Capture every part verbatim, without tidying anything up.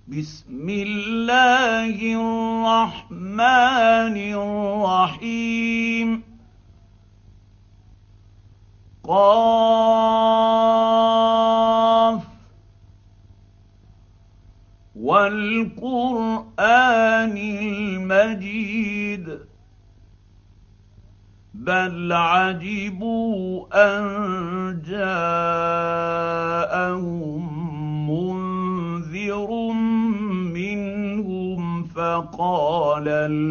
بسم الله الرحمن الرحيم قاف والقرآن المجيد بل عجبوا أن جاءهم منذر منهم فقال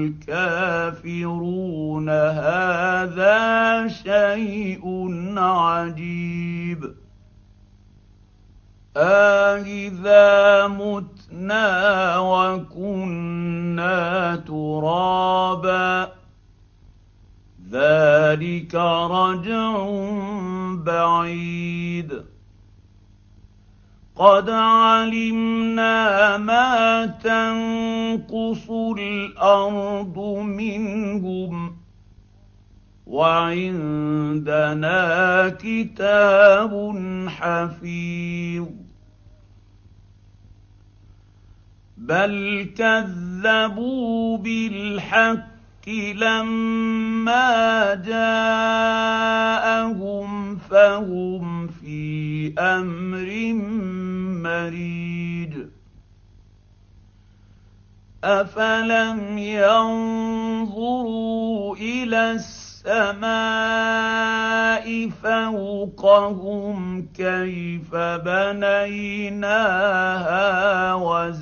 الكافرون هذا شيء عجيب أإذا متنا وكنا ترابا ذلك رجع بعيد قد علمنا ما تنقص الأرض منهم وعندنا كتاب حفيظ بل كذبوا بالحق لما جاءهم فهم في أمر مريج أفلم ينظروا إلى السماء فوقهم كيف بنيناها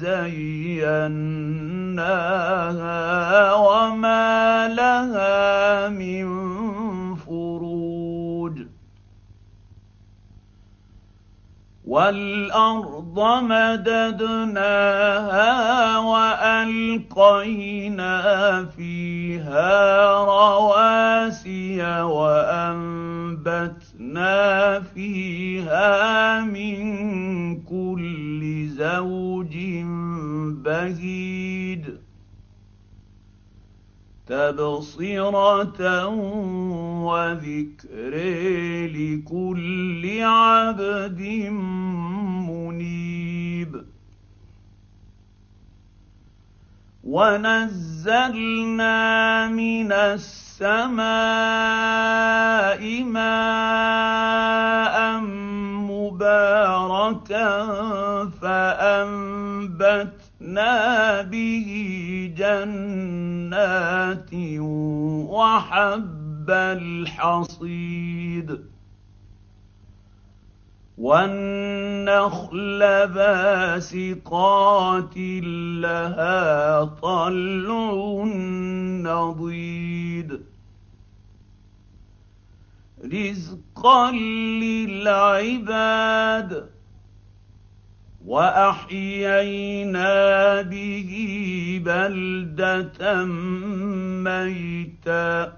وزيناها وما لها من فروج والأرض مددناها وألقينا فيها رواسي وأنبتنا فيها من كل زوج بهيج تبصرة وذكر لكل عبد منيب ونزلنا من السماء ماء مباركا فأنبتنا به جنات وحب الحصيد والنخل باسقات لها طلع نضيد رزقا للعباد وأحيينا به بلدة ميتا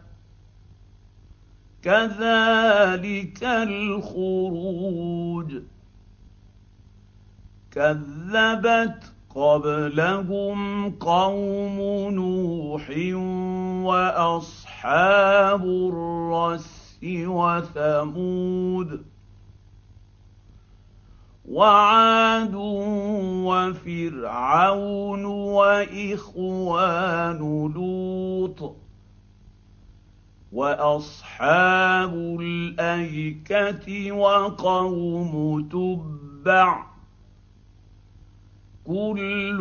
كذلك الخروج كذبت قبلهم قوم نوح وأصحاب الرس وثمود وعاد وفرعون وإخوان لوط وأصحاب الأيكة وقوم تبع كل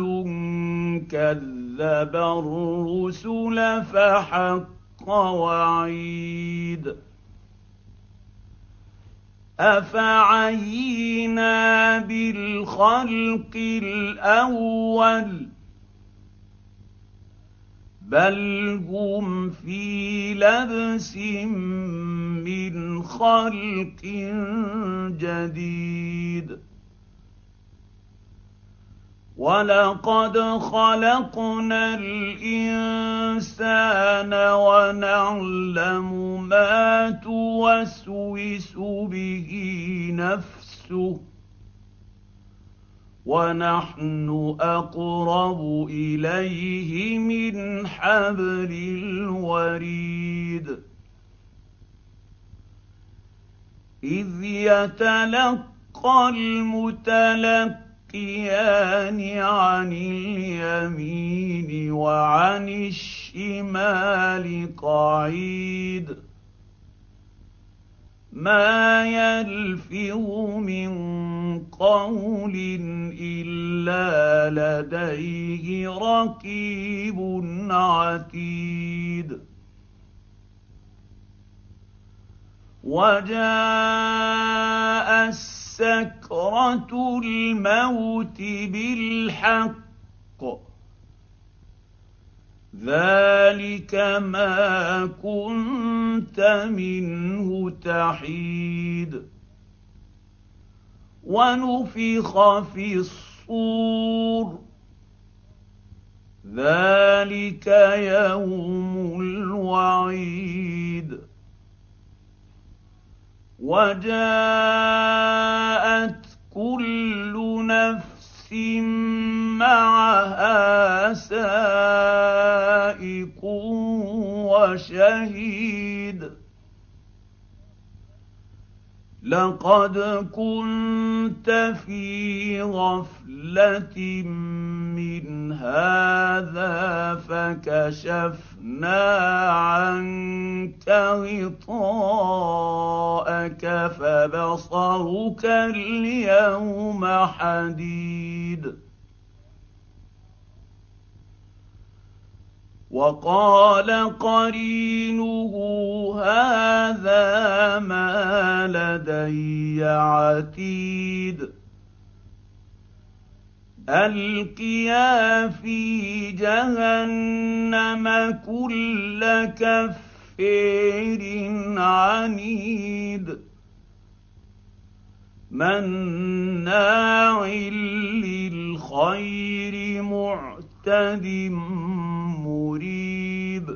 كذب الرسل فحق وعيد أفعينا بالخلق الأول بل هم في لبس من خلق جديد ولقد خلقنا الإنسان ونعلم ما توسوس به نفسه ونحن أقرب إليه من حبل الوريد إذ يتلقى المتلقيان يستفتيان عن اليمين وعن الشمال قعيد ما يلفظ من قول إلا لديه رقيب عتيد وجاء سكرة الموت بالحق ذلك ما كنت منه تحيد ونفخ في الصور ذلك يوم الوعيد وجاءت كل نفس معها سائق وشهيد لقد كنت في غفلة من هذا فكشفنا عنك غطاءك فبصرك اليوم حديد وقال قرينه هذا ما لدي عتيد ألقيا في جهنم كل كفير عنيد مناع للخير معتد مريب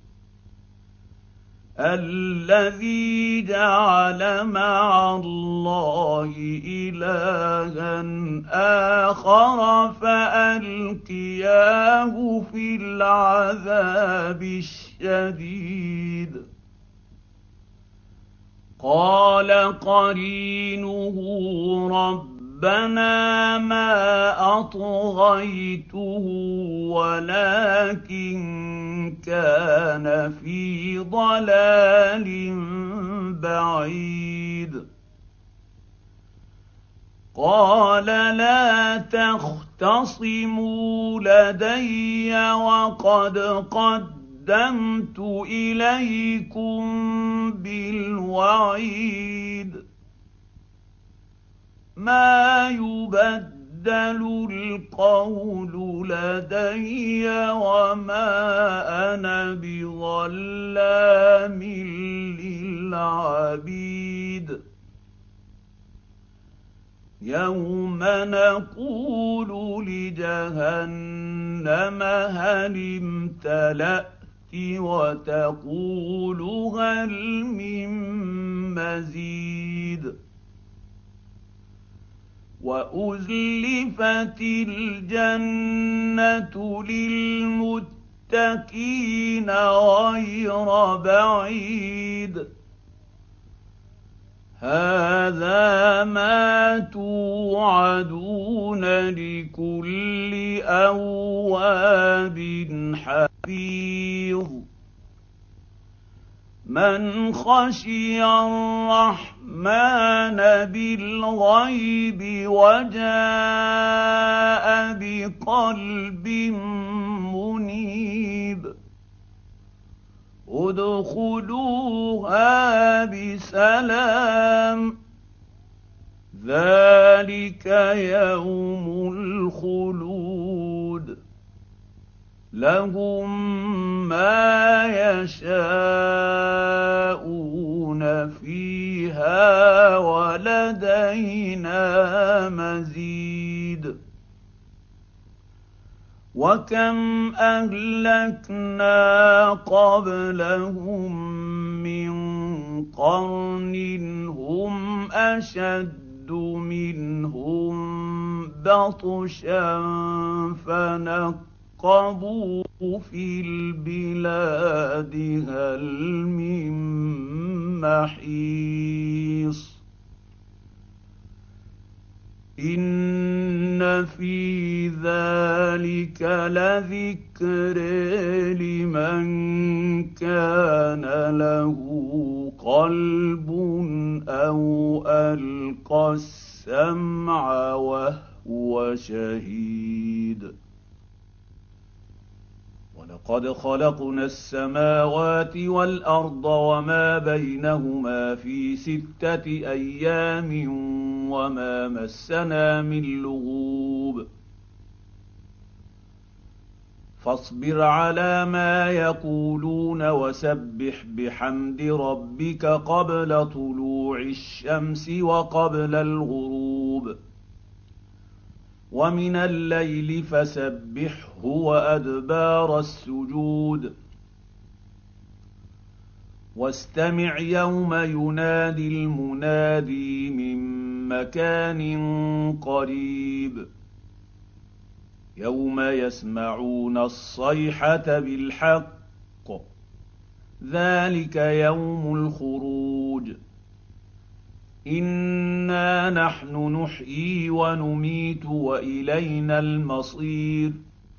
الذي جعل مع الله إلها آخر فألقياه في العذاب الشديد قال قرينه ربنا ما أطغيته ولكن كان في ضلال بعيد قال لا تختصموا لدي وقد قدمت إليكم بالوعيد ما يبدل القول لدي وما أنا بظلام للعبيد يوم نقول لجهنم هل امتلأت وتقول هل من مزيد وأزلفت الجنة للمتقين غير بعيد هذا ما توعدون لكل أواب حفيظ من خشي الرحمن بالغيب وجاء بقلب منيب ادخلوها بسلام ذلك يوم الخلود لهم ما يشاءون فيها ولدينا مزيد وكم أهلكنا قبلهم من قرن هم أشد منهم بطشا فنقبوا في البلاد هل من محيص إن إن في ذلك لذكر لمن كان له قلب أو ألقى السمع وهو شهيد. ولقد خلقنا السماوات والأرض وما بينهما في ستة أيام وما مسنا من لغوب. فاصبر على ما يقولون وسبح بحمد ربك قبل طلوع الشمس وقبل الغروب، ومن الليل فسبحه وأدبار السجود. واستمع يوم ينادي المنادي من مكان قريب، يوم يسمعون الصيحة بالحق، ذلك يوم الخروج. إنا نحن نحيي ونميت وإلينا المصير.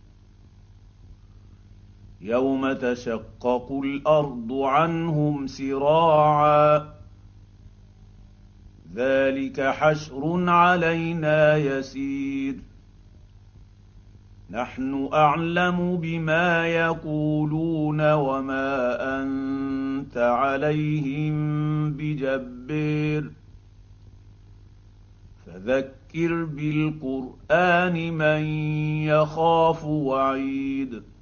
يوم تشقق الأرض عنهم سراعا، ذلك حشر علينا يسير. نحن أعلم بما يقولون وما أنت عليهم بجبار، فذكر بالقرآن من يخاف وعيد.